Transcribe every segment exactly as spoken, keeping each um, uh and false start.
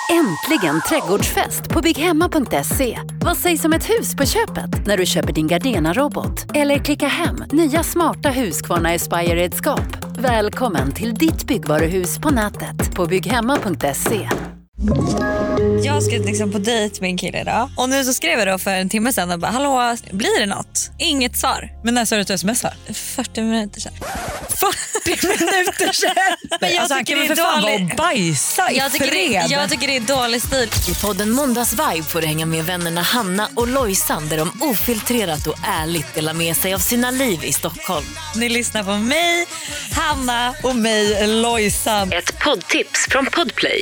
Äntligen trädgårdsfest på bygghemma punkt se. Vad sägs om ett hus på köpet när du köper din Gardena-robot? Eller klicka hem nya smarta Husqvarna Aspire-redskap. Välkommen till ditt byggvaruhus på nätet på bygghemma punkt se. Jag ska liksom på dejt med en kille idag. Och nu så skrev jag då för en timme sedan och bara, hallå, blir det något? Inget svar. Men när sa du att du smsar? fyrtio minuter sedan. fyrtio minuter sedan? Men jag alltså, tycker han det kan är för fan dålig... vara bajsa i jag tycker, fred. det, jag tycker det är dålig stil. I podden Måndags Vibe får du hänga med vännerna Hanna och Lojsan där de ofiltrerat och ärligt delar med sig av sina liv i Stockholm. Ni lyssnar på mig, Hanna och mig, Lojsan. Ett poddtips från Podplay.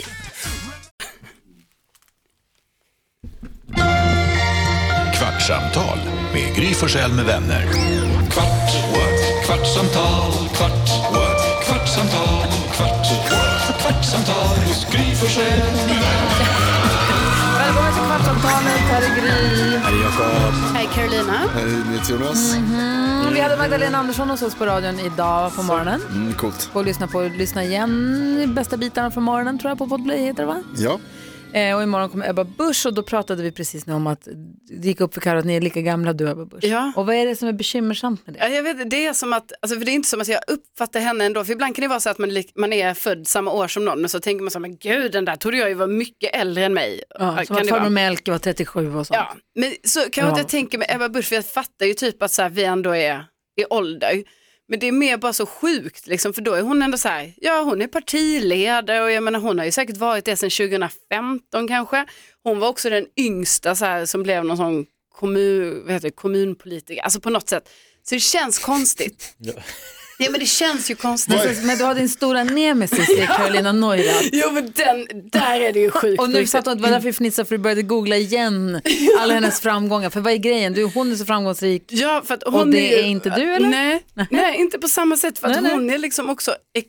Kvartsamtal med Gry Forssell med vänner. Kvart, what? Kvartsamtal, kvart, what? Kvartsamtal, kvart, what? Kvartsamtal hos Gry Forssell med vänner. Välkommen till Kvartsamtalet, här är Gry. Hej Jakob. Hej Carolina. Hej Jonas. Mm-hmm. Vi hade Magdalena Andersson hos oss på radion idag på morgonen. Mm, coolt. Och lyssna på lyssna igen i bästa bitarna från morgonen tror jag på Podplay heter det va? Ja. Eh, och imorgon kommer Ebba Busch och då pratade vi precis nu om att det gick upp för Karo att ni är lika gamla du Ebba Busch. Ja. Och vad är det som är bekymmersamt med det? Ja, jag vet, det är som att, alltså för det är inte som att jag uppfattar henne ändå, för ibland kan det vara så att man, man är född samma år som någon och så tänker man så här, men gud den där trodde jag ju var mycket äldre än mig. Ja, kan som att farbror Melke var trettiosju och sånt. Ja, men så kan jag ja. inte tänka med Ebba Busch, för jag fattar ju typ att så här, vi ändå är i ålder. Men det är mer bara så sjukt liksom, för då är hon ändå så här, ja hon är partiledare och jag menar hon har ju säkert varit det sedan tjugohundrafemton kanske. Hon var också den yngsta så här, som blev någon sån kommun, vad heter det, kommunpolitiker, alltså på något sätt. Så det känns konstigt. Ja. Ja men det känns ju konstigt. Men, men du har din stora nemesis i Carolina Neurath. Jo men den, där är det ju sjukt. Och nu satt hon, det var därför vi fnissade för du började googla igen alla hennes framgångar. För vad är grejen? Du, hon är så framgångsrik. Ja, för att hon och det är, är inte du eller? Nej, nej. nej inte på samma sätt. För att nej, hon nej. är liksom också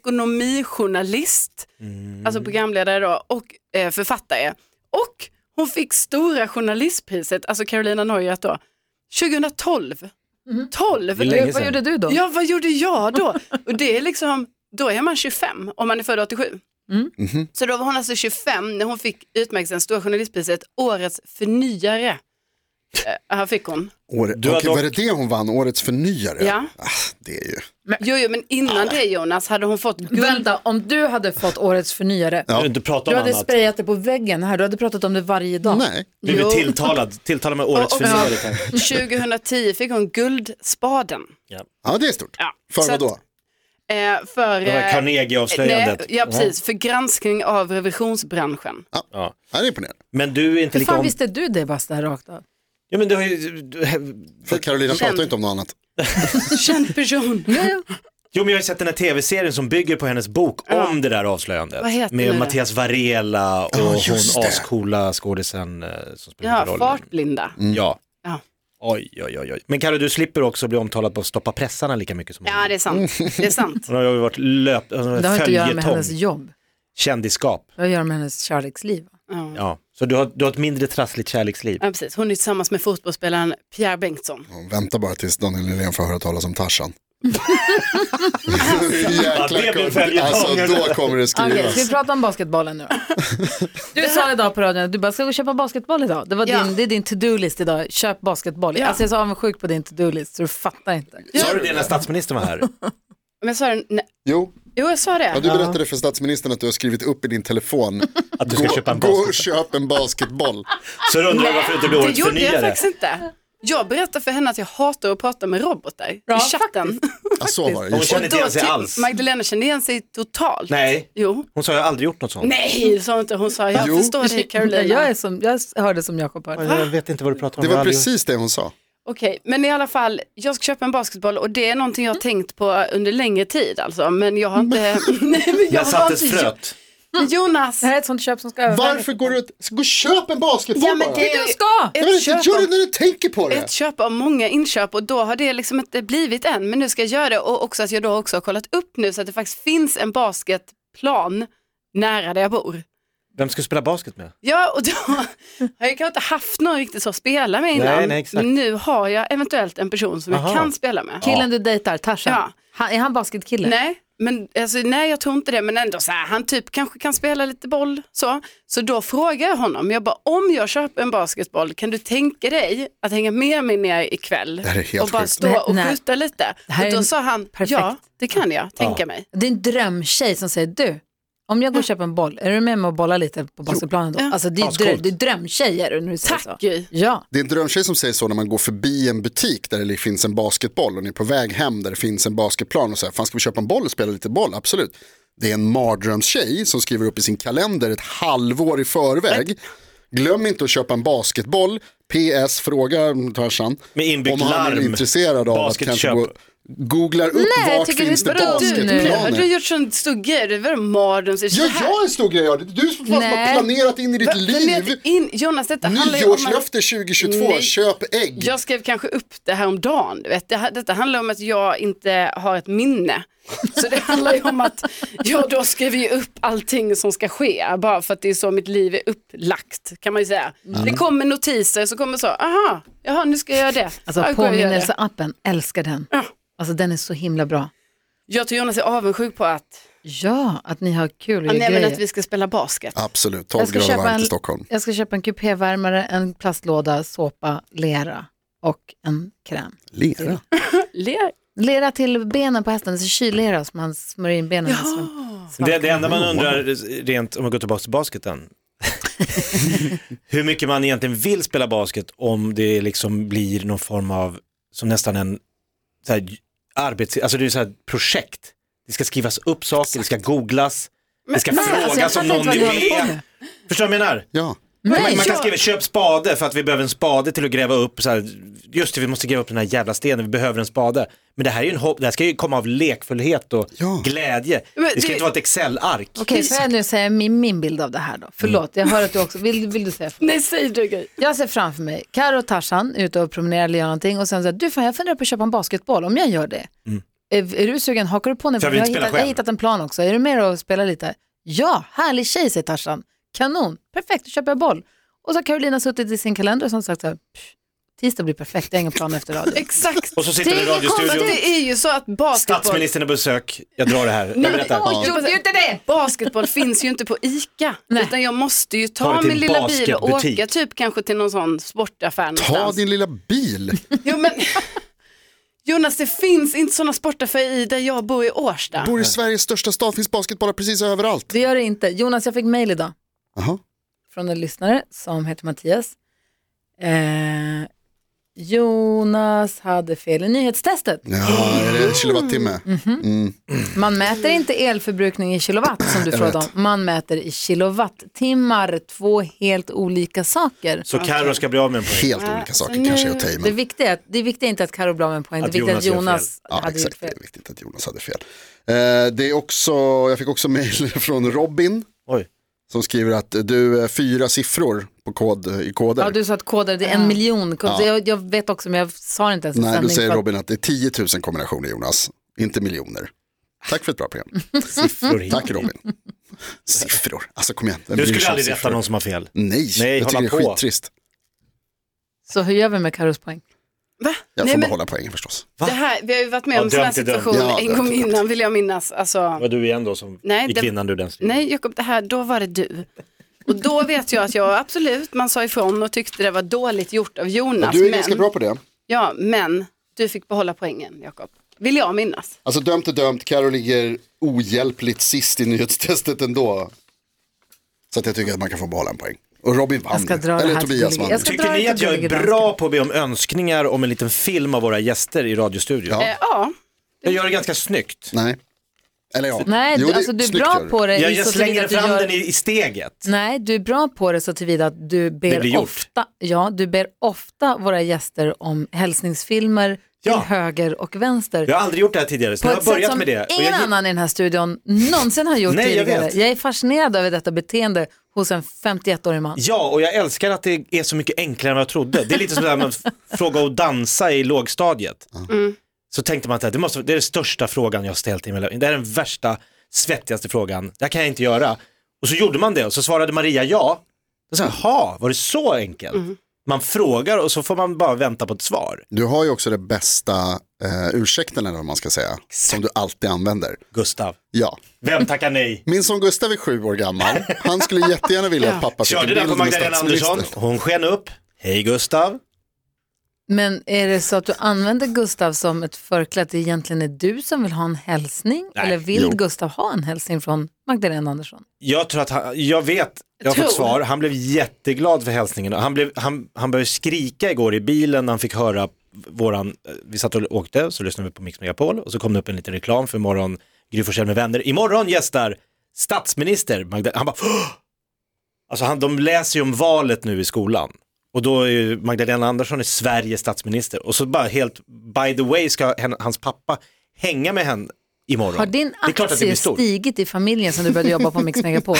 ekonomijournalist. Mm. Alltså programledare då. Och eh, författare. Och hon fick stora journalistpriset, alltså Carolina Neurath då, tjugotolv. Mm. tolv. Vad gjorde du då? Ja, vad gjorde jag då? Och det är liksom, då är man tjugofem om man är född åttiosju. Mm. Mm-hmm. Så då var hon alltså tjugofem när hon fick utmärkelsen Stora journalistpriset, årets förnyare. Eh, här fick hon. År, du okay, dock... var det det hon vann, årets förnyare? Ja. Ah, det är ju... Men, jo, jo, men innan det Jonas hade hon fått guld. Vänta, om du hade fått årets förnyare, ja. du, inte om du hade annat. sprayat det på väggen här, du hade pratat om det varje dag. Nej. Du blir tilltalad, tilltalad med årets och, och, förnyare. Ja. tjugohundratio fick hon Guldspaden. Ja, ja det är stort. Ja. För Så vad då? Att, eh, för, det var Carnegie-avslöjandet. Eh, ja, precis. För granskning av revisionsbranschen. Ja, ja. Det är imponerande. Men du är inte Hur lika fan om... visste du det bara där rakt av? Ja, men du har ju... Du... För Carolina Känd. pratar inte om något annat. Känd person. Ja, ja. Jo, men jag har ju sett den här tv-serien som bygger på hennes bok ja. om det där avslöjandet. Vad heter med det? Mattias Varela och Ja, hon just det. ascoola skådisen eh, som spelar Ja, rollen. fartblinda. Mm. Ja. Ja. Oj, oj, oj, oj. Men Karo, du slipper också bli omtalad på att stoppa pressarna lika mycket som hon. Ja, det är sant. Det är sant. Hon har ju varit löp... Det har inte att göra med hennes följetong. jobb. Kändisskap. Det har att göra med hennes kärleksliv. Ja. Ja. Så du har, du har ett mindre trassligt kärleksliv. Ja, precis. Hon är tillsammans med fotbollsspelaren Pierre Bengtsson. Hon väntar bara tills Daniel Nylén får höra talas om Tarzan. Ja, det blir följetong. Alltså då kommer det Okej, skrivas. ska vi prata om basketbollen nu då? Du sa idag på radion att du bara ska gå och köpa basketboll idag. Det, var Ja. din, det är din to-do-list idag, köp basketboll. Ja. Alltså jag är så avundsjuk på din to-do-list så du fattar inte. Sa du det när statsministern var här? Men jag sa det, nej. Jo, Jo, jag sa det. ja, du berättade för statsministern att du har skrivit upp i din telefon Att du ska gå, köpa en gå och basketboll. köp en basketboll. Så du undrar varför du inte blir Det årets gjorde jag förnyare? faktiskt inte. Jag berättade för henne att jag hatar att prata med robotar Ja, i chatten. Ja, så var det. Hon Just känner det. inte igen sig ty- alls. Magdalena kände igen sig totalt. Nej, Jo. hon sa jag har aldrig gjort något sånt. Nej, sa inte. Hon sa, jag Jo. förstår dig Carolina. Jag, är som, jag hörde som Jakob hörde. Jag vet inte vad du pratar om. Det Jag har var aldrig precis det hon sa. Okej, men i alla fall, jag ska köpa en basketboll och det är någonting jag har tänkt på under längre tid alltså. Men jag har inte... Nej, men gjort. jag När har sattes inte... fröt? Men Jonas! Det här är ett sånt köp som ska övervägas. Varför går du att gå och köp en basketboll Ja, men bara? det är Du ska! Jag vet inte, köp gör det av- när du tänker på det. ett köp av många inköp och då har det liksom inte blivit än. Men nu ska jag göra det och också att jag då också har kollat upp nu så att det faktiskt finns en basketplan nära där jag bor. Vem ska spela basket med? Ja, och då har jag kanske inte haft någon riktigt så att spela med innan. Nej, nej, exakt. Men nu har jag eventuellt en person som Aha. jag kan spela med. Killen du dejtar, Tarzan. Ja. Han, är han basketkille? Nej, men alltså, nej, jag tror inte det. Men ändå så här, han typ kanske kan spela lite boll. Så, så då frågar jag honom, jag bara, om jag köper en basketboll, kan du tänka dig att hänga med mig ner ikväll? Det här är helt och bara sjukt. stå och Nej. skjuta lite. här Och är då sa han, perfekt. ja, det kan jag tänka Ja. mig. Det är en drömtjej som säger, du, om jag går och köper en boll, är du med mig och bolla lite på basketplanen då? Ja. Alltså det är, Ascoolt. drö- det är drömtjejer när du säger Tack så. Gry. Ja. Det är en drömtjej som säger så när man går förbi en butik där det finns en basketboll och ni är på väg hem där det finns en basketplan och säger, fan ska vi köpa en boll och spela lite boll? Absolut. Det är en mardrömstjej som skriver upp i sin kalender ett halvår i förväg. Glöm inte att köpa en basketboll. P S, fråga Tarzan Med inbyggt om han är larm. intresserad av att Basketköp. kanske gå, googlar upp Nej, jag vart tycker finns det det är bra du nu. Har du basketplaner. gjort sån stor grej? Det var mardröms. Ja, jag är en stor grej. Det är du som fan har Nej. planerat in i ditt liv. In, Jonas, detta handlar ju om att... Nyårslöfte tjugo tjugotvå, Nej. köp ägg. Jag skrev kanske upp det här om dagen. Du vet. Det, detta handlar om att jag inte har ett minne. Så det handlar ju om att jag då skriver ju upp allting som ska ske. Bara för att det är så mitt liv är upplagt, kan man ju säga. Mm. Det kommer notiser så kommer så, aha, jaha, nu ska jag göra det. Alltså Ja, går jag och gör det. påminnelseappen, älskar den. Ja. Alltså den är så himla bra. Jag tror Jonas är avundsjuk på att, Ja, att ni har kul och ja, gör nej, men grejer. att vi ska spela basket. Absolut, tolv Jag ska grader köpa varmt en- i Stockholm. Jag ska köpa en kupévärmare, en plastlåda, såpa, lera och en kräm. Lera. Ler. Lera till benen på hästen, så kyllera som man smörjer in benen. med. Det, det enda man undrar, rent om man går tillbaka till basketen, hur mycket man egentligen vill spela basket om det liksom blir någon form av, som nästan en så här, arbets, alltså det är så här projekt. Det ska skrivas upp saker, det ska googlas, det ska Nej, alltså, jag frågas om fattar inte någon vad är du håller på med. med. Förstår du vad jag menar? Ja. Man, man kan jag- skriva köp spade för att vi behöver en spade till att gräva upp så här, just det, vi måste gräva upp den här jävla stenen, vi behöver en spade. Men det här är ju en hopp, det här ska ju komma av lekfullhet och Ja. glädje. Men Det ska det- inte vara ett Excel-ark. Okej, får jag nu säga min, min bild av det här då? Förlåt, jag hör att du också, vill, vill du säga? Nej, säg du Gry. Jag ser framför mig Karo och Tarzan ute och promenerar eller gör någonting och sen säger du fan jag funderar på att köpa en basketboll, om jag gör det. Är, är du sugen, hakar du på nu? För jag vill Jag har inte spela hittat, jag har själv. hittat en plan också, är du med och spela lite? Ja, härlig tjej säger Tarzan. Kanon, perfekt, då köper jag boll. Och så har Carolina suttit i sin kalender och som sagt så här, pff, tisdag blir perfekt, det är ingen plan efter radio. Exakt. Och så sitter du i Det är radiostudion. konstigt. Det är ju så att basketboll... Statsministern är besök, jag drar det här. Jag berättar. Oj, gjorde ju inte det! Basketboll finns ju inte på ICA. Nej. Utan jag måste ju Ta ta det till min lilla bil och basketbutik. åka typ kanske till någon sån sportaffär Ta någonstans. din lilla bil. Jo, men... Jonas, det finns inte sådana sportaffärer i där jag bor i Årsta. Bor i Sveriges största stad, finns basketbollar precis överallt. Det gör det inte. Jonas, jag fick mejl idag Jaha. från en lyssnare som heter Mattias. Eh, Jonas hade fel i nyhetstestet. Ja, är det en kilowattimme? Mm. Man mäter inte elförbrukning i kilowatt som du Jag frågade vet. om. Man mäter i kilowattimmar, två helt olika saker. Så Karo ska bli av med en poäng. Helt olika saker kanske jag tar i, Det men... viktiga, är att- det viktiga är inte att Karo blir av med en poäng, Att det viktiga är att Jonas gör Jonas Ja, hade gjort exakt. Det fel. är viktigt att Jonas hade fel. Eh, det är också, jag fick också mejl från Robin Oj. som skriver att du är fyra siffror på kod, i koder. Ja, du sa att koder, det är en miljon. Ja. Jag, jag vet också, men jag sa det inte ens i Nej, då sändning säger för att- Robin att det är tio tusen kombinationer, Jonas, inte miljoner. Tack för ett bra program. Siffror hit. Tack Robin. Siffror, alltså kom igen. Vem Du bryr skulle sig om aldrig rätta siffror? någon som har fel. Nej, Nej, jag tycker hålla det är på. skittrist. Så hur gör vi med Karos poäng? Va? Jag Nej, får men behålla poängen förstås. det här, vi har ju varit med Ja, om sådana här dömt är dömt. situationer Ja, en dömt gång är dömt. innan vill jag minnas. Alltså, Var du igen då som Nej, i det- kvinnan du den striden? nej Jakob, det här, då var det du. Och då vet jag att jag absolut, man sa ifrån och tyckte det var dåligt gjort av Jonas. Du är men, ganska bra på det. Ja, men du fick behålla poängen, Jakob. Vill jag minnas. Alltså dömt är dömt, Karo ligger ohjälpligt sist i nyhetstestet ändå. Så att jag tycker att man kan få behålla en poäng. Och Robin vann. Jag ska dra det Eller här till Tobias Gullige. vann. Jag ska- Tycker dra ni lite att jag är Gullige bra på att be om önskningar om en liten film av våra gäster i radiostudion? Ja. Eh, ja, Jag gör det ganska snyggt. Nej. Eller ja. Nej, Jo, du, det alltså, du är snyggt bra gör du. på det. Jag, i jag så tillvida slänger att du fram gör- den i, i steget. Nej, du är bra på det så tillvida att du Det ber blir gjort. ofta, ja, du ber ofta våra gäster om hälsningsfilmer till Ja. höger och vänster. Jag har aldrig gjort det här tidigare, så På jag har ett sätt börjat som med det. Och ingen jag, annan i den här studion någonsin har gjort Nej, jag tidigare. vet. Jag är fascinerad över detta beteende hos en femtioett-årig man. Ja, och jag älskar att det är så mycket enklare än vad jag trodde. Det är lite som när man f- frågar att dansa i lågstadiet. Så tänkte man att det, måste, det är den största frågan jag har ställt i mig. Det är den värsta, svettigaste frågan. Det här kan jag inte göra. Och så gjorde man det och så svarade Maria ja. Då sa jag, jaha, var det så enkelt? Mm. Man frågar och så får man bara vänta på ett svar. Du har ju också det bästa eh, ursäkten eller vad man ska säga. Som du alltid använder. Gustav. Ja. Vem tackar nej? Min son Gustav är sju år gammal. Han skulle jättegärna vilja att pappa fick en bild Körde den på med Magdalena Andersson. Hon sken upp. Hej Gustav. Men är det så att du använder Gustav som ett förkläde att det egentligen är du som vill ha en hälsning? Nej. Eller vill Jo. Gustav ha en hälsning från Magdalena Andersson? Jag tror att han, jag vet, jag har Tror. fått svar. Han blev jätteglad för hälsningen. Han, blev, han, han började skrika igår i bilen när han fick höra våran, vi satt och åkte, så lyssnade vi på Mix Megapol och så kom det upp en liten reklam för morgon Gry Forssell med vänner. Imorgon gästar statsminister Magdalena. Han bara, Åh! Alltså han, de läser ju om valet nu i skolan. Och då är ju Magdalena Andersson är Sveriges statsminister. Och så bara helt, by the way, ska henne, hans pappa hänga med henne imorgon. Har din Det är klart att det aktie blir stort. stigit i familjen som du började jobba på Mix Megapol?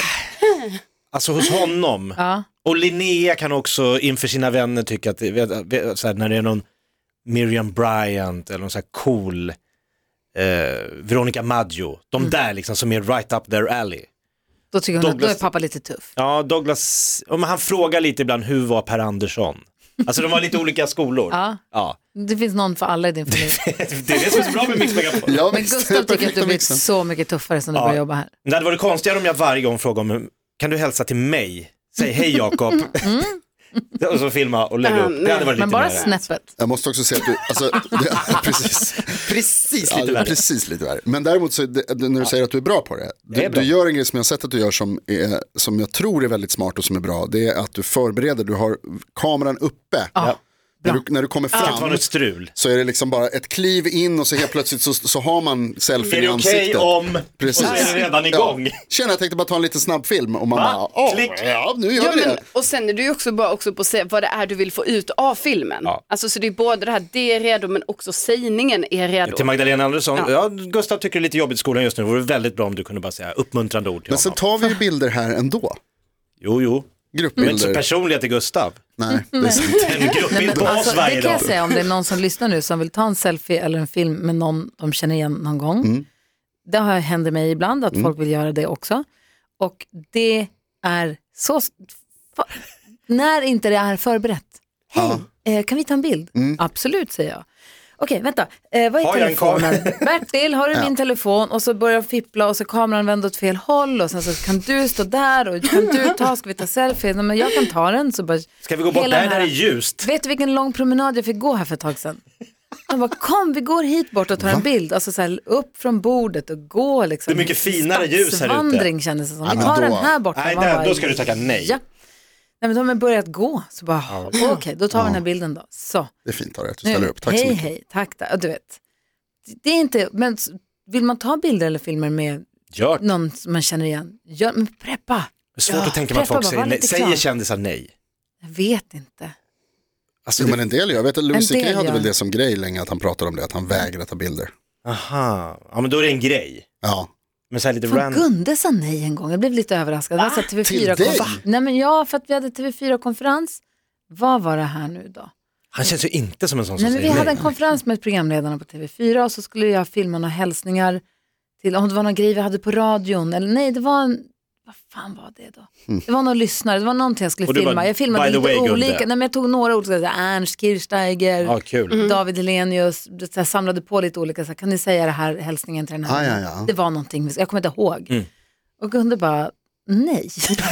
Alltså hos honom. Ja. Och Linnea kan också inför sina vänner tycka att det, så här, när det är någon Miriam Bryant eller någon så här cool eh, Veronica Maggio. De mm. där liksom som är right up their alley. Då tycker hon Douglas, att då är pappa lite tuff. Ja, Douglas, om han frågar lite ibland, hur var Per Andersson? Alltså de var lite olika skolor. Ja. Ja. Det finns någon för alla i din familj. Det är det som är så bra med Mix Megapol. Ja, Men visst, Gustav tycker att du perfekta har blivit mixen. så mycket tuffare sen du Ja. började jobba här. Det hade varit konstigare om jag varje gång frågade om, kan du hälsa till mig? Säg hej Jakob. Mm. Och så filma och lägga upp. Det hade varit Men lite bara mer. snäppet. Jag måste också säga att du, alltså, det, precis, Precis ja, lite det är värre. precis lite värre. Men däremot så, det, det, när du säger att du är bra på det, Jag är du, bra. du gör en grej som jag har sett att du gör som, är, som jag tror är väldigt smart och som är bra, det är att du förbereder, du har kameran uppe. Ja. När du, när du kommer Det kan inte fram vara något strul. så är det liksom bara ett kliv in och så helt plötsligt så, så har man Är selfie det i okej ansiktet. om? Precis. Och så är det redan igång. Ja. Tjena, jag tänkte bara ta en liten snabb film och man Va? bara, åh, Klick. ja nu gör Ja, vi men, det. och sen är du ju också bra också på att se vad det är du vill få ut av filmen. Ja. Alltså så det är både det här, det är redo, men också sägningen är redo. Till Magdalena Andersson, ja. Ja. Gustav tycker det är lite jobbigt i skolan just nu. Det vore väldigt bra om du kunde bara säga uppmuntrande ord till Men sen honom. tar vi ju bilder här ändå. Jo, jo. Men inte så Gruppbilder. personliga till Gustav. Nej, det är sant. En gruppbild Nej, på men oss alltså, varje det kan dag. jag säga om det är någon som lyssnar nu som vill ta en selfie eller en film med någon de känner igen någon gång. Mm. Det har händer mig ibland att Mm. folk vill göra det också. Och det är så... fa- När inte det är förberett. Hej, eh, kan vi ta en bild? Mm. Absolut, säger jag. Okej, vänta. Eh, vad är Har jag en telefonen? Bertil, har du Ja. min telefon? Och så börjar jag fippla och så kameran vänder åt fel håll. Och sen så kan du stå där och kan du ta, ska vi ta selfie? Nej, men jag kan ta den. Så bara, Ska vi gå bort hela där, den där här- är ljust? Vet du vilken lång promenad jag fick gå här för ett tag sedan? Han bara, kom vi går hit bort och tar en bild. Alltså så här, upp från bordet och gå liksom. Det är mycket finare ljus här ute. Stadsvandring kändes det som. Ja, Vi men tar då- den här borta. Nej, Man där, bara, då ska du tacka nej. Ja. Nej, men de har börjat gå. Så bara, okej, då tar vi den här bilden då. Så. Det är fint av dig att du ställer upp. Tack hej, så mycket. hej, tack. Där. Du vet, det är inte, men s- vill man ta bilder eller filmer med Gör. Det någon som man känner igen, gör, men preppa. är svårt Ja, att tänka mig att preppa folk bara, säger var nej. lite Säger klar. kändisar nej? Jag vet inte. Alltså, Jo, det... men en del, jag vet att Louis En del C K hade gör. väl det som grej länge, att han pratade om det, att han vägrar ta bilder. Aha, ja men då är det en grej. Ja, Men så här lite För random. Gunde sa nej en gång, jag blev lite överraskad. Ah, T V fyra till dig? kom... Nej men ja, för att vi hade T V fyra-konferens. Vad var det här nu då? Han känns ju inte som en sån som Nej, men vi säger hade nej. en konferens med programledarna på T V fyra och så skulle jag filma några hälsningar till, om det var någon grej vi hade på radion, eller nej, det var en, vad fan var det då? Mm. Det var någon lyssnare, det var någonting jag skulle Och du filma. bara, Jag filmade by the lite way, Gunde. olika, nej men jag tog några olika, så här, Ernst Kirchsteiger, Ja, kul. David Hellenius, så här, samlade på lite olika, så här, kan ni säga det här hälsningen till den här? Ah, ja, ja. Det var någonting, jag kommer inte ihåg. Mm. Och Gunde bara, nej.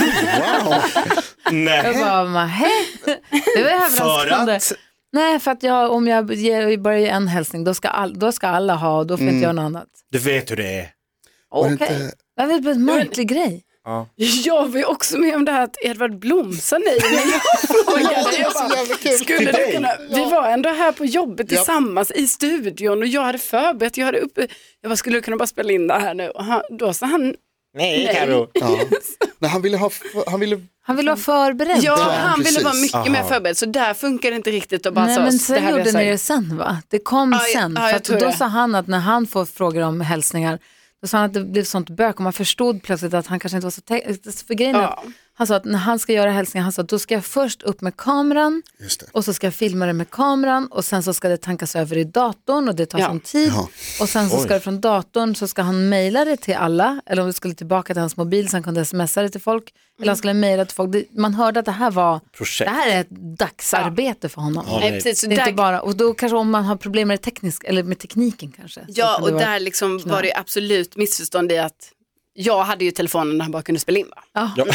wow. Jag Nej. bara, nähä. Det var För överraskande. att... Nej, för att jag, om jag ger, bara ger en hälsning, då ska, all, då ska alla ha och då får Mm. inte göra något annat. Du vet hur det är. Var det Okej. inte- Det var en märklig grej. Ja. Jag var ju också med om det här att Edvard Blom sa nej när jag frågade. Jag Så bara, jävla kul. skulle Till du dig? kunna, vi var ändå här på jobbet Ja. tillsammans i studion och jag hade förberett, jag hade uppe, jag bara, skulle du kunna bara spela in det här nu? Och han, då sa han, Nej, Nej. Karo. Ja. Nej, han ville ha, han ville, Han ville vara förberedd. ja tror jag. han ville precis. vara mycket Aha. mer förberedd, så där funkar det inte riktigt att bara Nej, så, men det sen här vill gjorde jag ni säga. det sen va? Det kom Ja, ja, sen. ja, för jag att tror då det. sa han att när han får frågor om hälsningar, då sa han att det blev sånt bök och man förstod plötsligt att han kanske inte var så te- för grejen är att Ja. Han sa att när han ska göra hälsningar, han sa att då ska jag först upp med kameran. Just det. Och så ska jag filma det med kameran och sen så ska det tankas över i datorn och det tar Ja. sån tid. Ja. Och sen så ska Oj. det från datorn så ska han mejla det till alla. Eller om det skulle tillbaka till hans mobil så han kunde smsa det till folk. Eller han skulle mejla till folk. Det, man hörde att det här var, Projekt. det här är ett dagsarbete för honom. Ja, Nej, nej. precis, så Det är där, inte bara, och då kanske om man har problem med, det teknisk, eller med tekniken kanske. så ja, kan det och vara- där liksom var det absolut missförstånd i att jag hade ju telefonen när han bara kunde spela in. Va? Ja. Ja.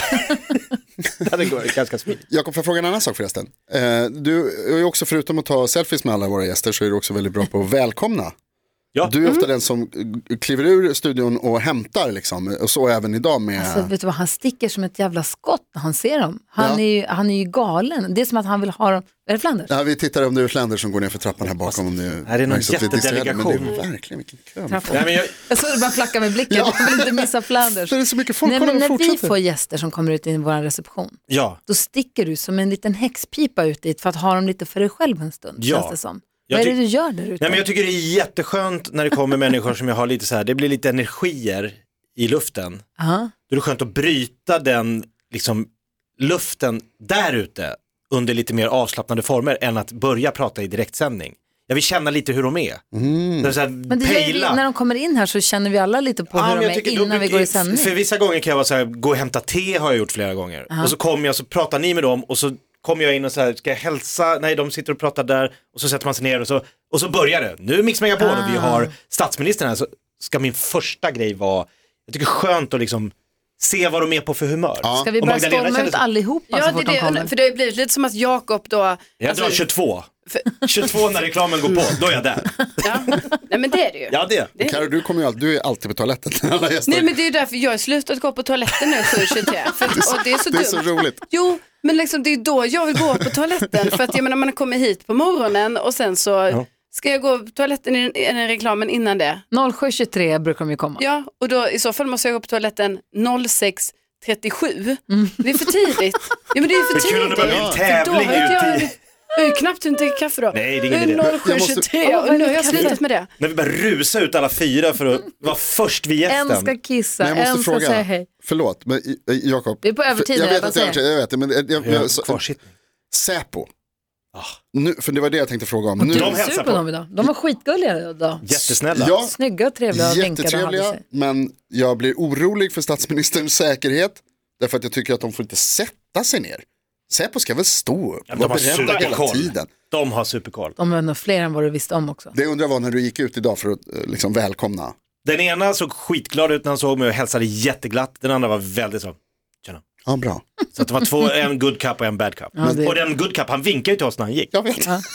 Det hade gått ganska smidigt. Jakob, får jag fråga en annan sak förresten? Eh, du är ju också, förutom att ta selfies med alla våra gäster, så är du också väldigt bra på att välkomna. Ja. Du är ofta den som eh, kliver ur studion och hämtar liksom, och så även idag med... Alltså, vet du vad, han sticker som ett jävla skott när han ser dem. Han, Ja. är, ju, han är ju galen. Det är som att han vill ha dem. Är det Flanders? Ja, vi tittar om det är Flanders som går ner för trappan här bakom. Om det Nej, det är någon märks att vi är distraherade, men jättedelegation. det är verkligen vilken kö. Trappan. Nej, men jag, Jag såg det bara flacka med blicken. Ja. Jag vill inte missa Flanders. Det är så mycket folk, Nej, kolla, men de när vi fortsätter. får gäster som kommer ut i vår reception, ja. då sticker du som en liten häxpipa ut dit för att ha dem lite för dig själv en stund. Ja. Känns det som. Jag Vad är det tyck- du gör där ute? Nej, men jag tycker det är jätteskönt när det kommer människor som jag har lite så här, det blir lite energier i luften. Aha. Då är det skönt att bryta den liksom, luften där ute under lite mer avslappnade former än att börja prata i direktsändning. Jag vill känna lite hur de är. Mm. Det är så här, Men det gör vi, pejla. när de kommer in här så känner vi alla lite på Ja, hur men de jag är tycker då innan vi brukar- går i sändning. För vissa gånger kan jag vara så här, gå och hämta te har jag gjort flera gånger. Aha. Och så kommer jag så pratar ni med dem och så kommer jag in och så här, ska jag hälsa? Nej, de sitter och pratar där och så sätter man sig ner och så, och så börjar det. Nu mixar jag på Ah. och vi har statsministern här, så ska min första grej vara, jag tycker det är skönt att liksom se vad de är på för humör. Ja. Ska vi Och bara Magdalena storma känner ut sig- allihopa Ja, så det, fort de är kommer? det, för det har ju blivit lite som att Jakob då... Jag alltså, drar tjugotvå. tjugotvå när reklamen går på, då är jag där. ja. Nej men det är det ju. Ja, det. Karo, du, kommer ju alltid, du är alltid på toaletten när alla gäster. Nej men det är ju därför jag har slutat gå på toaletten nu sju tjugotre. För, och det är så det är dumt. så roligt. Jo, men liksom, det är då jag vill gå på toaletten. För att jag menar, man kommer hit på morgonen och sen så Ja. ska jag gå på toaletten i, i den reklamen innan det. noll sju tjugotre brukar de ju komma. Ja, och då i så fall måste jag gå på toaletten noll sex trettiosju. Det är för tidigt. Ja, men det är för Det är kul om det tidigt. börjar bli en För då tävling har inte jag, ute i... jag har ju knappt hunnit dricka kaffe då. Nej, det är ingen idé. noll sju Jag måste- tjugotre Åh, vad och nu har är jag kaffe? slutat med det. När vi börjar rusa ut alla fyra för att vara först vid gästen. En ska kissa, Men jag måste en ska fråga, säga hej. förlåt, men eh, Jakob. Vi är på övertid för- nu, Jag vet vad att jag är säger övertid, jag vet det, men jag, jag, Ja, jag, så, kvarsittning. Säpo. Ah. Nu, för det var det jag tänkte fråga om. Och Nu, du De är hälsar sur på. på dem idag. De var skitgulliga idag. Jättesnälla. ja, Snygga och trevliga och vinkade och hade jättetrevliga, sig. men jag blir orolig för statsministerns säkerhet. Därför att jag tycker att de får inte sätta sig ner. Säpo ska väl stå upp, Ja, de vara har beredda hela superkoll. tiden. De har superkoll. De var nog fler än vad du visste om också. Det undrar var när du gick ut idag för att eh, liksom välkomna. Den ena såg skitglad ut när han såg mig och hälsade jätteglatt. Den andra var väldigt så, tjena. Ja, bra. Så att det var två, en good cup och en bad cup. Ja, det- Och den good cup, han vinkade ju till oss när han gick. Jag vet. Ja.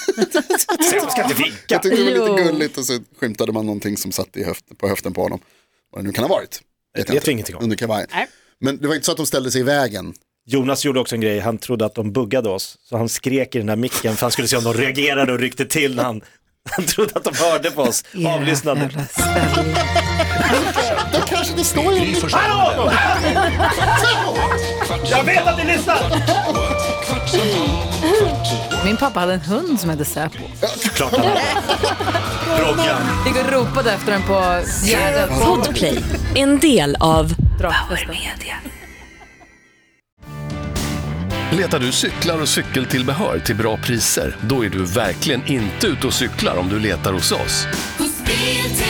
Så jag ska inte vinka. Jag tyckte det var Jo. lite gulligt och så skymtade man någonting som satt i höft, på höften på honom. Vad det nu kan ha varit. Det jag vet inte. vi ingenting om. Under kavajen. Nej. Men det var inte så att de ställde sig i vägen. Jonas gjorde också en grej, han trodde att de buggade oss. Så han skrek i den här micken för han skulle se om de reagerade och ryckte till när han, han trodde att de hörde på oss. Era Avlyssnade. jävla ställ. Då kanske det står ju... Gry Forssell med vänner. Jag vet att ni lyssnar! Kvartsamtal, kvart, Min pappa hade en hund som hette Säpo. Klart han hade. Broggan. Gick och ropade efter den på Gärdet. Podplay, en del av Drakfesten. Letar du cyklar och cykeltillbehör till bra priser? Då är du verkligen inte ute och cyklar om du letar hos oss. Hos Biltema.